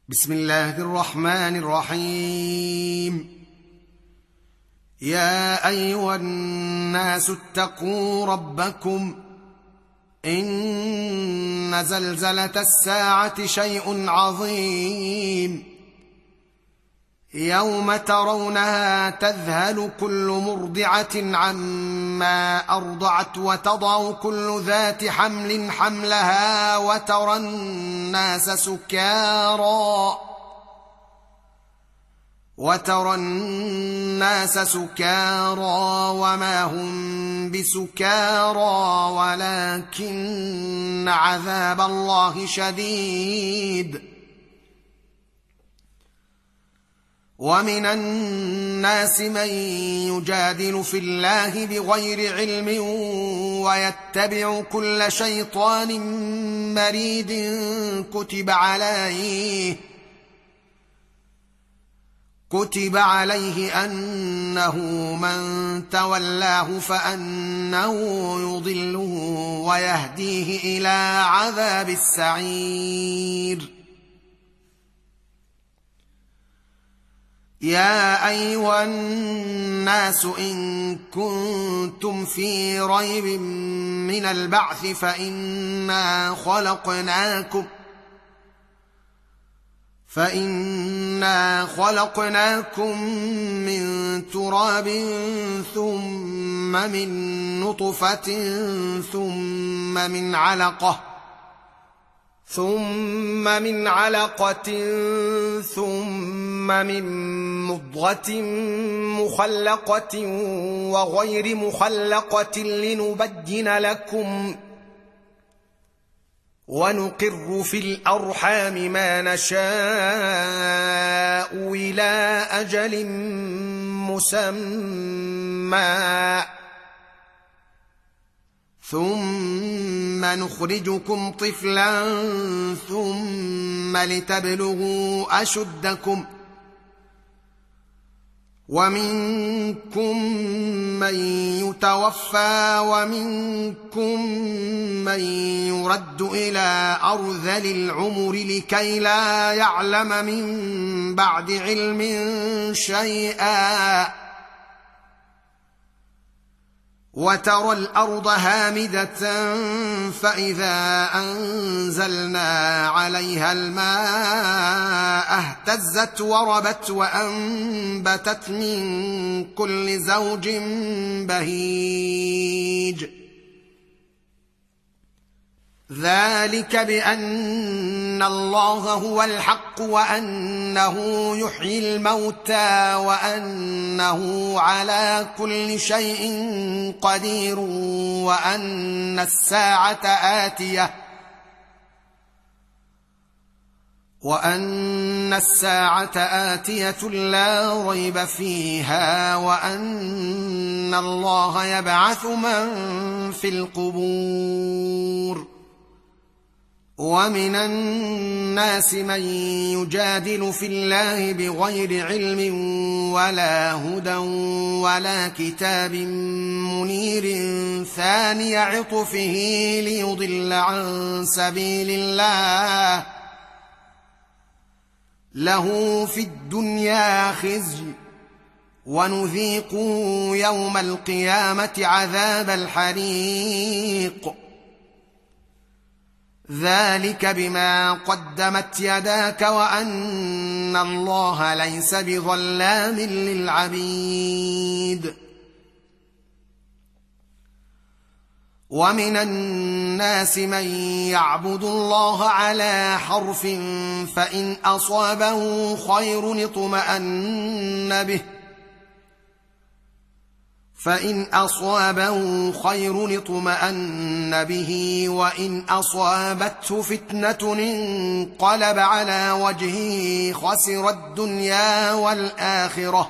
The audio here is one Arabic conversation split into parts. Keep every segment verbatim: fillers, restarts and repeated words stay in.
بسم الله الرحمن الرحيم. يا أيها الناس اتقوا ربكم إن زلزلة الساعة شيء عظيم يوم ترونها تذهل كل مرضعة عما أرضعت وتضع كل ذات حمل حملها وترى الناس سكارى وترى الناس سكارى وما هم بسكارى ولكن عذاب الله شديد. ومن الناس من يجادل في الله بغير علم ويتبع كل شيطان مريد كتب عليه كتب عليه أنه من تولاه فأنه يضله ويهديه إلى عذاب السعير. يا أيها الناس إن كنتم في ريب من البعث فإنا خلقناكم فإنا خلقناكم من تراب ثم من نطفة ثم من علقة ثم من علقة ثم من مضغة مخلقة وغير مخلقة لنبين لكم ونقر في الأرحام ما نشاء إلى أجل مسمى ثم نخرجكم طفلا ثم لتبلغوا أشدكم ومنكم من يتوفى ومنكم من يرد إلى أرذل العمر لكي لا يعلم من بعد علم شيئا وترى الأرض هامدة فإذا أنزلنا عليها الماء اهتزت وربت وأنبتت من كل زوج بهيج. ذلك بأن الله هو الحق وأنه يحيي الموتى وأنه على كل شيء قدير وأن الساعة آتية وأن الساعة آتية لا ريب فيها وأن الله يبعث من في القبور. ومن الناس من يجادل في الله بغير علم ولا هدى ولا كتاب منير ثاني عطفه ليضل عن سبيل الله له في الدنيا خزي ونذيقه يوم القيامة عذاب الحريق. ذلك بما قدمت يداك وأن الله ليس بظلام للعبيد. ومن الناس من يعبد الله على حرف فإن أصابه خير اطمأن به فإن أصابه خير اطمأن به وإن أصابته فتنة انقلب على وجهه خسر الدنيا والآخرة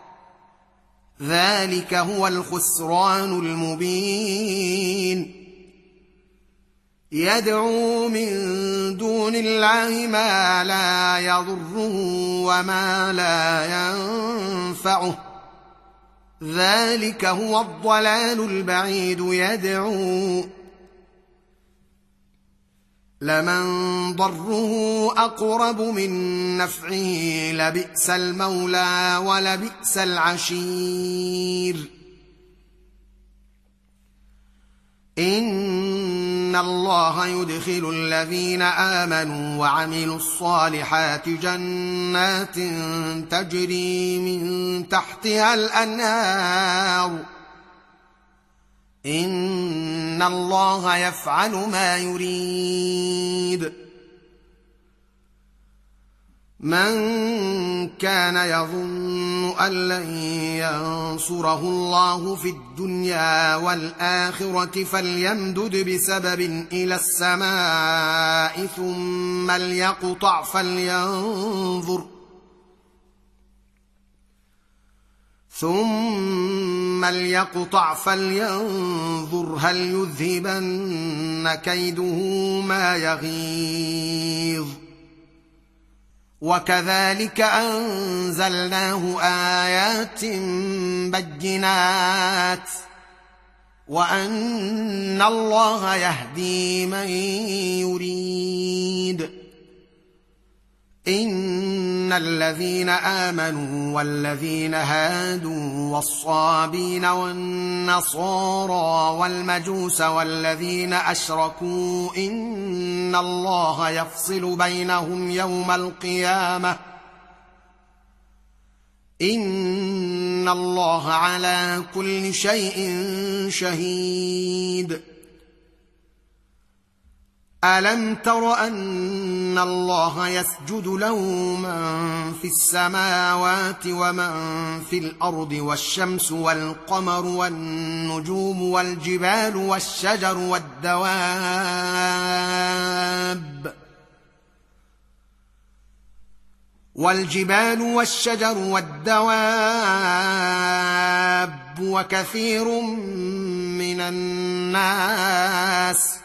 ذلك هو الخسران المبين. يدعو من دون الله ما لا يضره وما لا ينفعه ذلك هو الضلال البعيد. يدعو لمن ضره أقرب من نفعه لبئس المولى ولبئس العشير إن الله يدخل الذين آمنوا وعملوا الصالحات جنات تجري من تحتها الأنهار إن الله يفعل ما يريد من كان يظن أن لن ينصره الله في الدنيا والآخرة فليمدد بسبب إلى السماء ثم ليقطع فلينظر ثم ليقطع فلينظر هل يذهبن كيده ما يغيظ وكذلك أنزلناه آيات بينات وأن الله يهدي من يريد إن الذين آمنوا والذين هادوا والصابين والنصارى والمجوس والذين أشركوا إن الله يفصل بينهم يوم القيامة إن الله على كل شيء شهيد ألم تر أن الله يسجد له من في السماوات ومن في الأرض والشمس والقمر والنجوم والجبال والشجر والدواب والجبال والشجر والدواب وكثير من الناس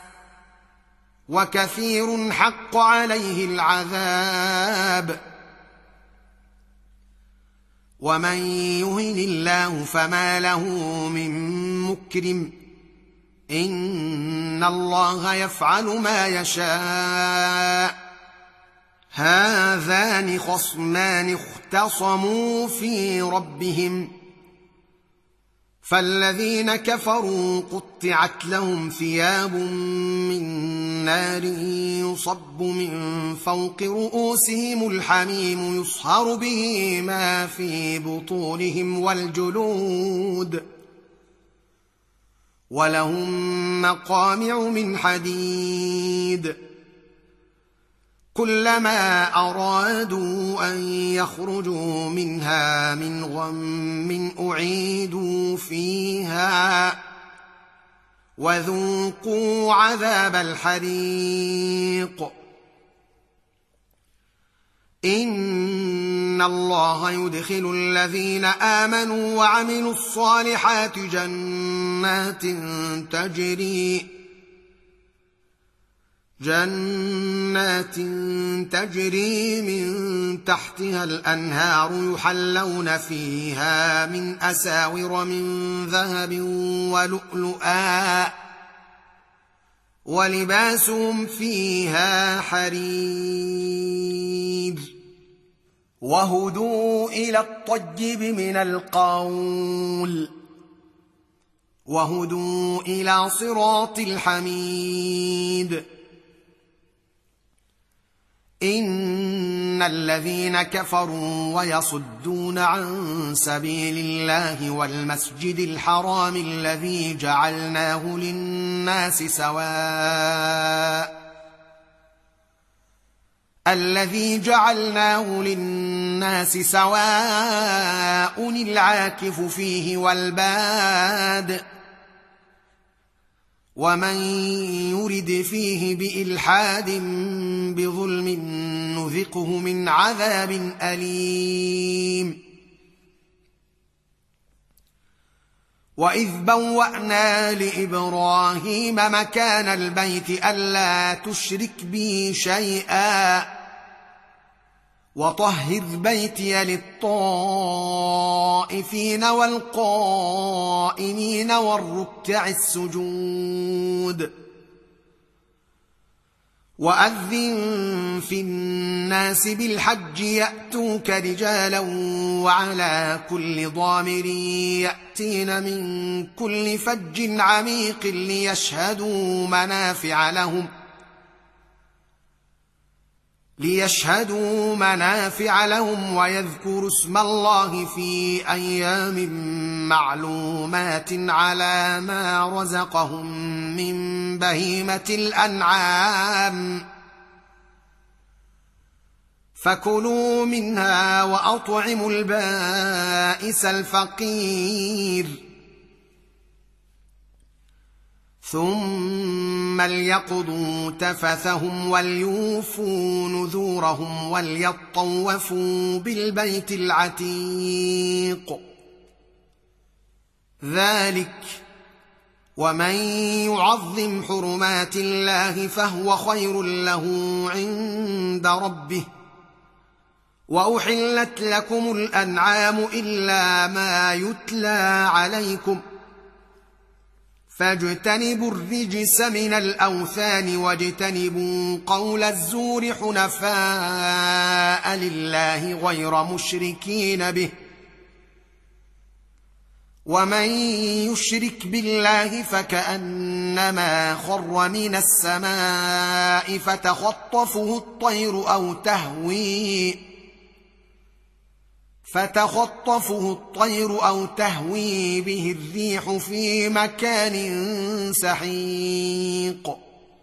وكثير حق عليه العذاب ومن يهن الله فما له من مكرم إن الله يفعل ما يشاء هذان خصمان اختصموا في ربهم فالذين كفروا قطعت لهم ثياب من نار يصب من فوق رؤوسهم الحميم يصهر به ما في بطونهم والجلود ولهم مقامع من حديد كلما أرادوا أن يخرجوا منها من غم أعيدوا فيها وذوقوا عذاب الحريق إن الله يدخل الذين آمنوا وعملوا الصالحات جنات تجري جنات تجري من تحتها الأنهار يحلون فيها من أساور من ذهب ولؤلؤا ولباسهم فيها حرير وهدوا إلى الطيب من القول وهدوا إلى صراط الحميد إن الذين كفروا ويصدون عن سبيل الله والمسجد الحرام الذي جعلناه للناس سواء الذي جعلناه للناس سواء العاكف فيه والباد ومن يرد فيه بإلحاد بظلم نذقه من عذاب أليم وإذ بوأنا لإبراهيم مكان البيت ألا تشرك بي شيئا وطهر بيتي للطائفين والقائمين والركع السجود وأذن في الناس بالحج يأتوك رجالا وعلى كل ضامر يأتين من كل فج عميق ليشهدوا منافع لهم ليشهدوا منافع لهم ويذكروا اسم الله في أيام معلومات على ما رزقهم من بهيمة الأنعام فكلوا منها وأطعموا البائس الفقير ثم ليقضوا تفثهم وليوفوا نذورهم وليطوفوا بالبيت العتيق ذلك ومن يعظم حرمات الله فهو خير له عند ربه وأحلت لكم الأنعام إلا ما يتلى عليكم فاجتنبوا الرجس من الأوثان واجتنبوا قول الزور حنفاء لله غير مشركين به ومن يشرك بالله فكأنما خر من السماء فتخطفه الطير أو تهوي فتخطفه الطير أو تهوي به الريح في مكان سحيق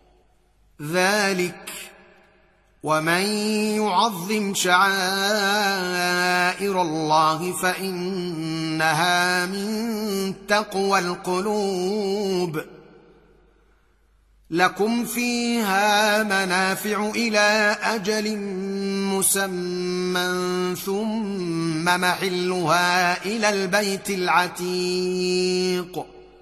ذلك ومن يعظم شعائر الله فإنها من تقوى القلوب لكم فيها منافع إلى أجل مسمى ثم محلها إلى البيت العتيق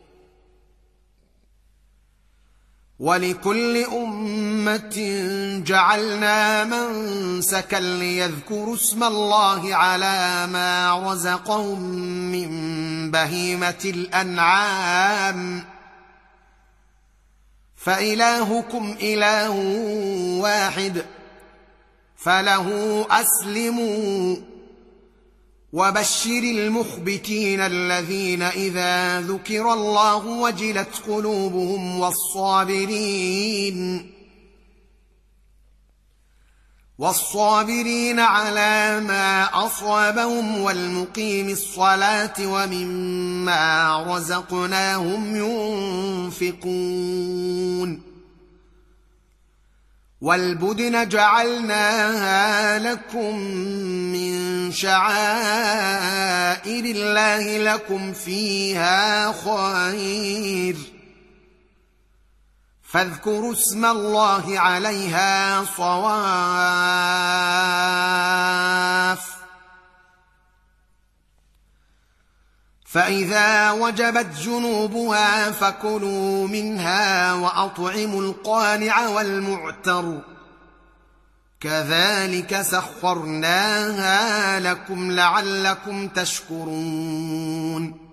ولكل أمة جعلنا منسكا ليذكروا اسم الله على ما رزقهم من بهيمة الأنعام فإلهكم إله واحد فله أسلموا وبشر المخبتين الذين إذا ذكر الله وجلت قلوبهم والصابرين والصابرين على ما أصابهم والمقيم الصلاة ومما رزقناهم ينفقون والبدن جعلناها لكم من شعائر الله لكم فيها خير فاذكروا اسم الله عليها صواف فإذا وجبت جنوبها فكلوا منها وأطعموا القانع والمعتر كذلك سخرناها لكم لعلكم تشكرون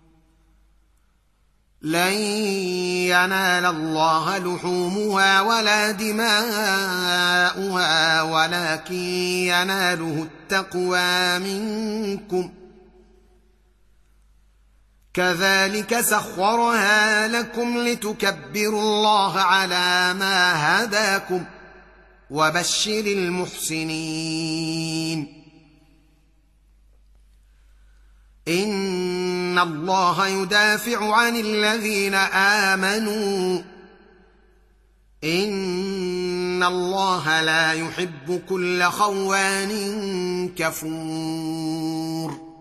لن ينال الله لحومها ولا دماؤها ولكن يناله التقوى منكم كذلك سخرها لكم لتكبروا الله على ما هداكم وبشر المحسنين إن الله يدافع عن الذين آمنوا إن الله لا يحب كل خوان كفور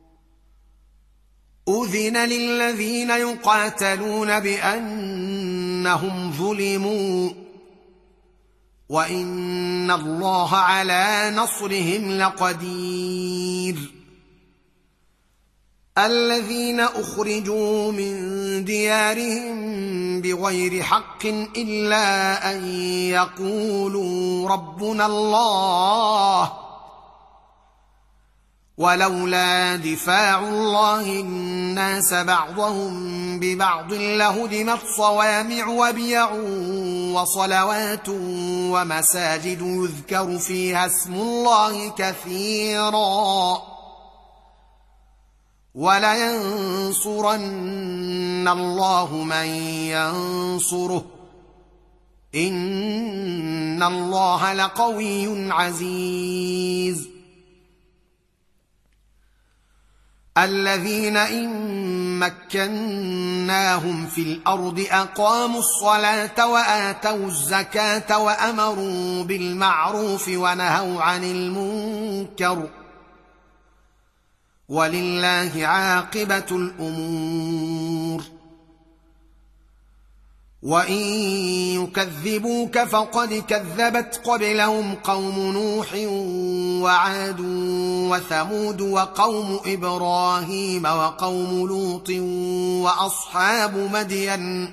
أذن للذين يقاتلون بأنهم ظلموا وإن الله على نصرهم لقدير الذين أخرجوا من ديارهم بغير حق إلا أن يقولوا ربنا الله ولولا دفاع الله الناس بعضهم ببعض لهدمت صوامع وبيع وصلوات ومساجد يذكر فيها اسم الله كثيرا ولينصرن الله من ينصره إن الله لقوي عزيز. الذين إن مكناهم في الأرض أقاموا الصلاة وآتوا الزكاة وأمروا بالمعروف ونهوا عن المنكر ولله عاقبة الأمور. وإن يكذبوك فقد كذبت قبلهم قوم نوح وعاد وثمود وقوم إبراهيم وقوم لوط وأصحاب مدين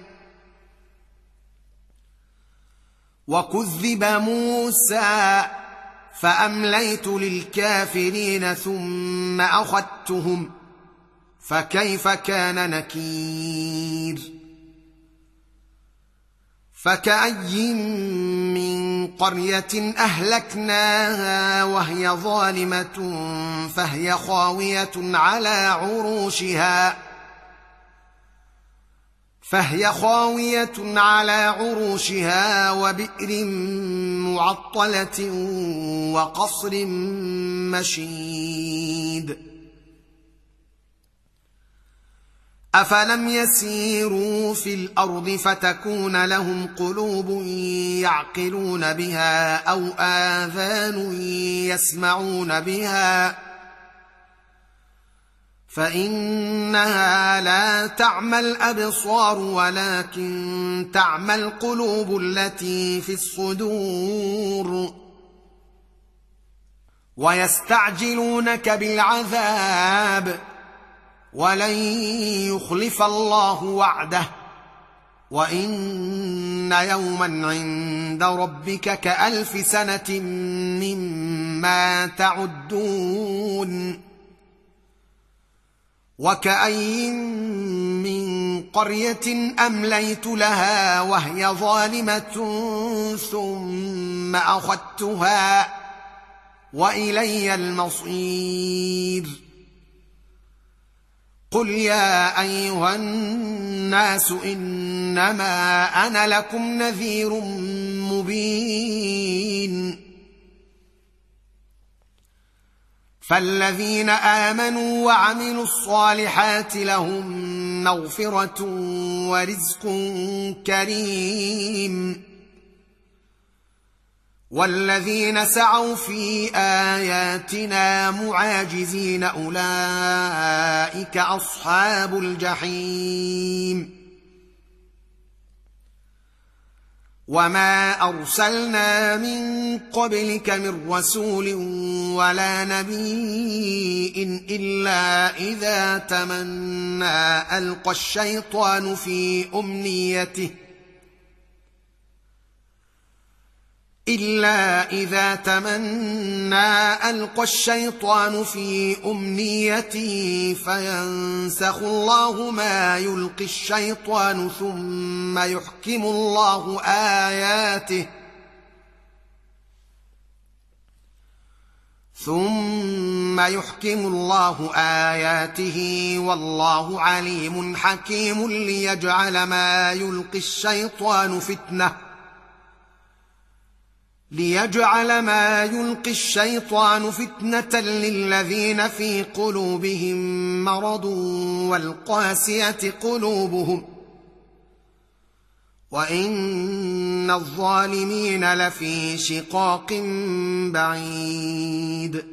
وكذب موسى فأمليت للكافرين ثم أخذتهم فكيف كان نكير. فكأي من قرية أهلكناها وهي ظالمة فهي خاوية على عروشها فهي خاوية على عروشها وبئر معطلة وقصر مشيد. أفلم يسيروا في الأرض فتكون لهم قلوب يعقلون بها أو آذان يسمعون بها فإنها لا تعمى الأبصار ولكن تعمى القلوب التي في الصدور. ويستعجلونك بالعذاب ولن يخلف الله وعده وإن يوما عند ربك كألف سنة مما تعدون. وكأي من قرية أمليت لها وهي ظالمة ثم أخذتها وإلي المصير. قل يا أيها الناس إنما أنا لكم نذير مبين. فالذين آمنوا وعملوا الصالحات لهم مغفرة ورزق كريم. والذين سعوا في آياتنا معاجزين أولئك أصحاب الجحيم. وما أرسلنا من قبلك من رسول ولا نبي إلا إذا تمنى ألقى الشيطان في أمنيته إلا إذا تمنى ألقى الشيطان في أمنيته فينسخ الله ما يلقي الشيطان ثم يحكم الله آياته ثم يحكم الله آياته والله عليم حكيم. ليجعل ما يلقي الشيطان فتنة ليجعل ما يلقي الشيطان فتنة للذين في قلوبهم مرض والقاسية قلوبهم وإن الظالمين لفي شقاق بعيد.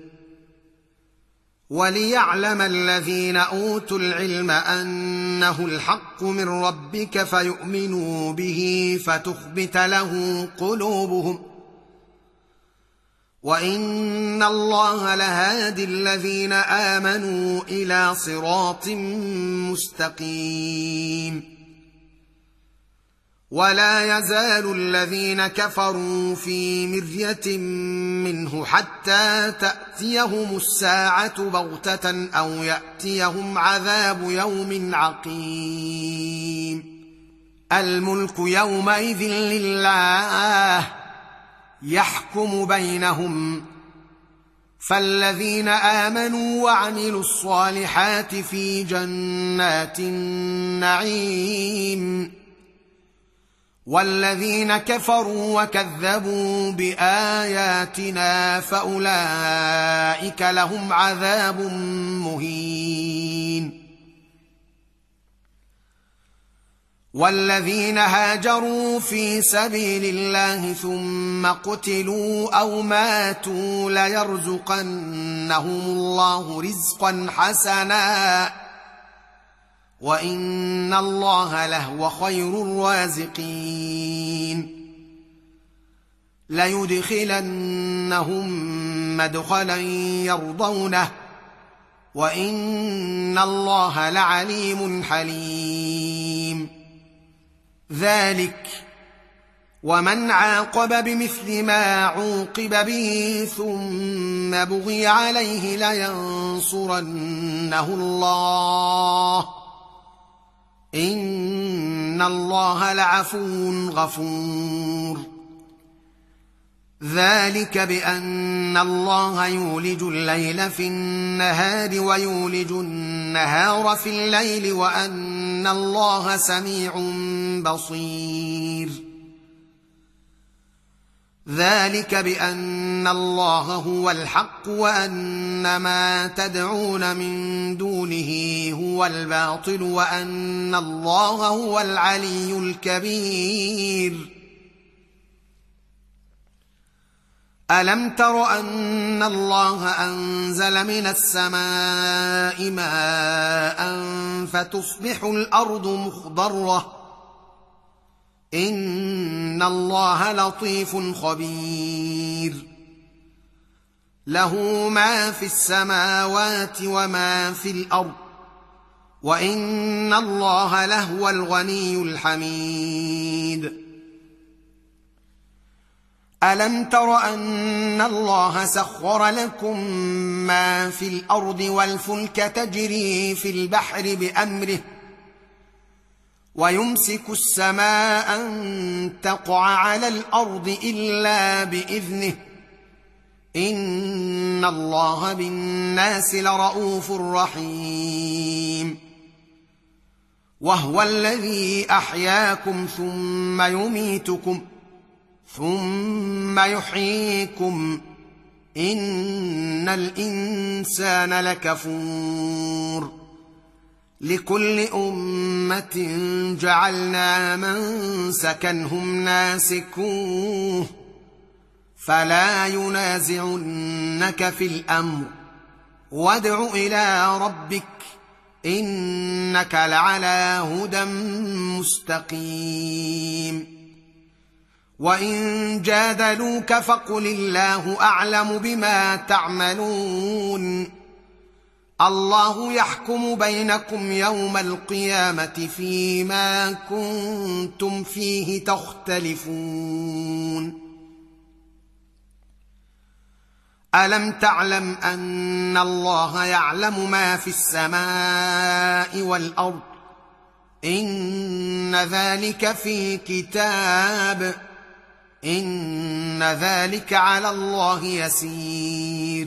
وليعلم الذين أوتوا العلم أنه الحق من ربك فيؤمنوا به فتخبت له قلوبهم وإن الله لهادي الذين آمنوا إلى صراط مستقيم. ولا يزال الذين كفروا في مرية منه حتى تأتيهم الساعة بغتة أو يأتيهم عذاب يوم عقيم الملك يومئذ لله يحكم بينهم فالذين آمنوا وعملوا الصالحات في جنات النعيم والذين كفروا وكذبوا بآياتنا فأولئك لهم عذاب مهين والذين هاجروا في سبيل الله ثم قتلوا أو ماتوا ليرزقنهم الله رزقا حسنا وإن الله لهو خير الرازقين ليدخلنهم مدخلا يرضونه وإن الله لعليم حليم ذلك ومن عاقب بمثل ما عوقب به ثم بغي عليه لينصرنه الله إن الله لعفو غفور ذلك بأن الله يولج الليل في النهار ويولج النهار في الليل وأن الله سميع بصير ذلك بأن الله هو الحق وأن ما تدعون من دونه هو الباطل وأن الله هو العلي الكبير ألم تر أن الله أنزل من السماء ماء فتصبح الأرض مخضرة إن الله لطيف خبير له ما في السماوات وما في الأرض وإن الله لهو الغني الحميد ألم تر أن الله سخر لكم ما في الأرض والفلك تجري في البحر بأمره ويمسك السماء أن تقع على الأرض إلا بإذنه إن الله بالناس لرءوف رحيم وهو الذي أحياكم ثم يميتكم ثم يحييكم إن الإنسان لكفور لكل أمة جعلنا منسكا هم ناسكوه فلا ينازعنك في الأمر وادع إلى ربك إنك لعلى هدى مستقيم وإن جادلوك فقل الله أعلم بما تعملون الله يحكم بينكم يوم القيامة فيما كنتم فيه تختلفون ألم تعلم أن الله يعلم ما في السماء والأرض إن ذلك في كتاب إن ذلك على الله يسير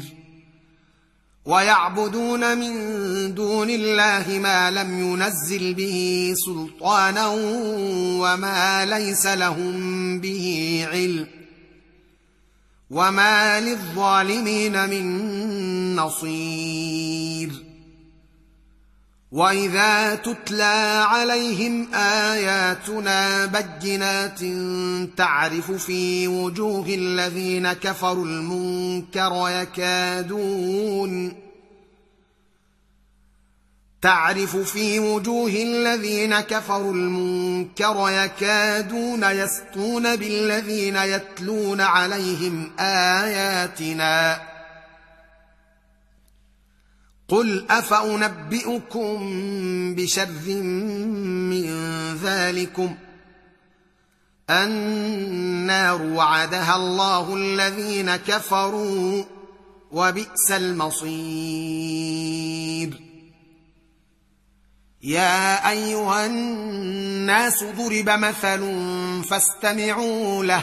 ويعبدون من دون الله ما لم ينزل به سلطانا وما ليس لهم به علم وما للظالمين من نصير وإذا تتلى عليهم آياتنا بينات تعرف في وجوه الذين كفروا المنكر يكادون تعرف في وجوه الذين كفروا المنكر يكادون يسطون بالذين يتلون عليهم آياتنا قل أفأنبئكم بشر من ذلكم النار وعدها الله الذين كفروا وبئس المصير. يا أيها الناس ضرب مثل فاستمعوا له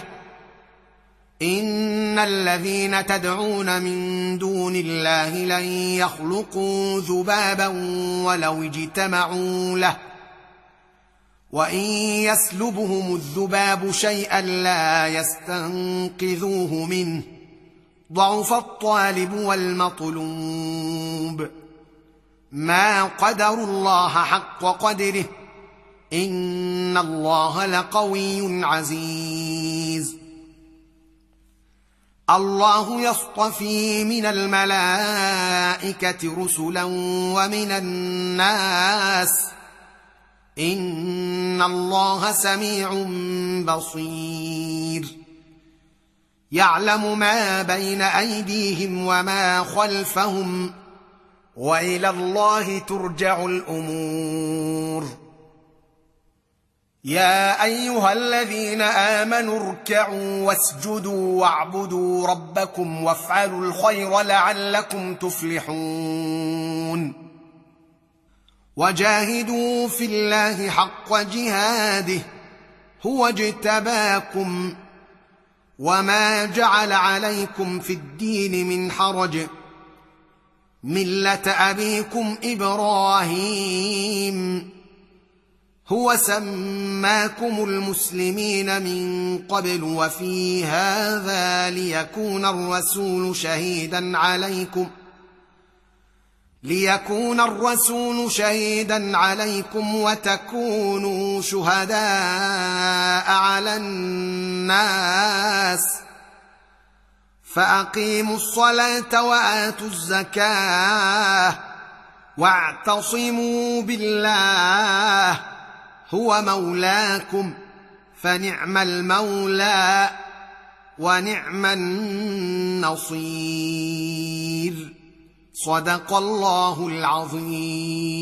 إن الذين تدعون من دون الله لن يخلقوا ذبابا ولو اجتمعوا له وإن يسلبهم الذباب شيئا لا يستنقذوه منه ضعف الطالب والمطلوب ما قدروا الله حق قدره إن الله لقوي عزيز. الله يصطفي من الملائكة رسلا ومن الناس إن الله سميع بصير. يعلم ما بين أيديهم وما خلفهم وإلى الله ترجع الأمور. يا أيها الذين آمنوا اركعوا واسجدوا واعبدوا ربكم وافعلوا الخير لعلكم تفلحون. وجاهدوا في الله حق جهاده هو اجتباكم وما جعل عليكم في الدين من حرج ملة أبيكم إبراهيم هو سماكم المسلمين من قبل وفي هذا ليكون الرسول شهيدا عليكم ليكون الرسول شهيدا عليكم وتكونوا شهداء على الناس فأقيموا الصلاة وآتوا الزكاة واعتصموا بالله هو مولاكم فنعم المولى ونعم النصير. صدق الله العظيم.